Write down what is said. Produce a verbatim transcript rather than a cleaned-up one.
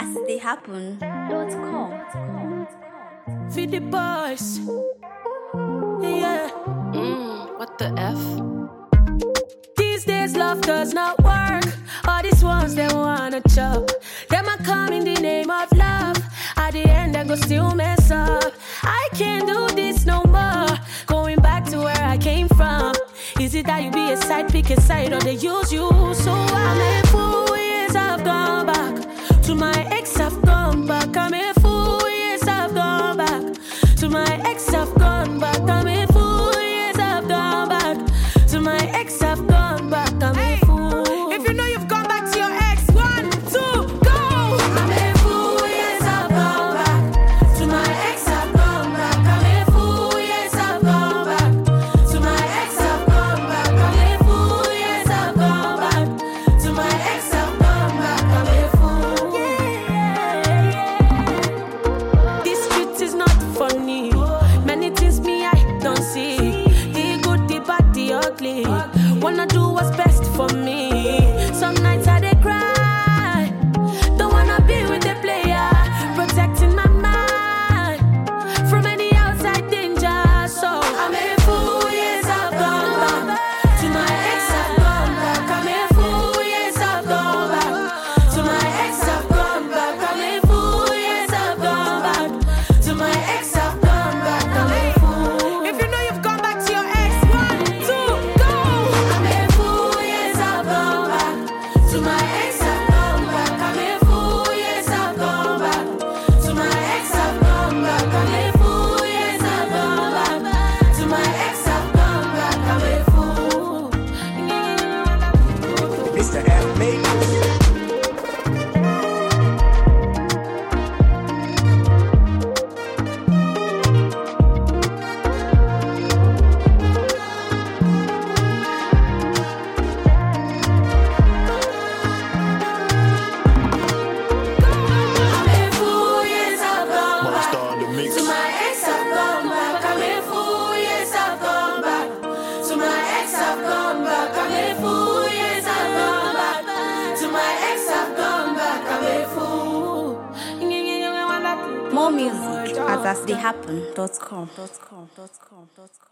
as they happen dot com. Feed the boys. Yeah. Mm, what the F? These days love does not work. All these ones they wanna chop. Them are come in the name of love. At the end I go still mess up. I can't do this no more. Going back to where I came from. Is it that you be a side pick a side or they use you? So I'm a fool, years I've gone back. To my ex I've gone back. I'm a fool, years I've gone back. To my ex I've gone back. I'm a fool, years I've gone back. To my ex I've gone back. I'm a fool. If you know you've gone back to your ex, one, two, go! I'm a fool, yes I've gone back. To my ex I've gone back. I'm a fool, yes I've gone back. To my ex I've gone back. I'm a fool, yes I've gone back. To my ex I've gone back. I'm a fool. Yeah, yeah. This shit is not funny. Many things me I don't see. The good, the bad, the ugly. Wanna do what's best for me. Some nights I dey cry. Don't wanna be with the player. Protecting my mind from any outside danger. So I'm a fool, yes I've gone back. To my ex I've gone back. I'm a fool, yes I've gone back. To my ex I've gone back. I'm a fool, yes I've gone back. To my ex I've gone back. I'm a fool. If you know you've gone back to your ex, one, two, go! I'm a fool, yes I've gone back. To my ex I've gone back. I'm a fool, yes I've gone back. To my ex I've gone back. I'm a fool, yes I've gone back. To my ex I've gone back. I'm a fool. Mister F made I'm a fool, yes I've gone back. Monster on the mix. To my ex I've gone back. I'm a fool, yes I've gone back. To my ex I've gone back. I'm a fool, yes I've gone back. To my ex I've gone back. I'm a fool. More music at as they happen dot com.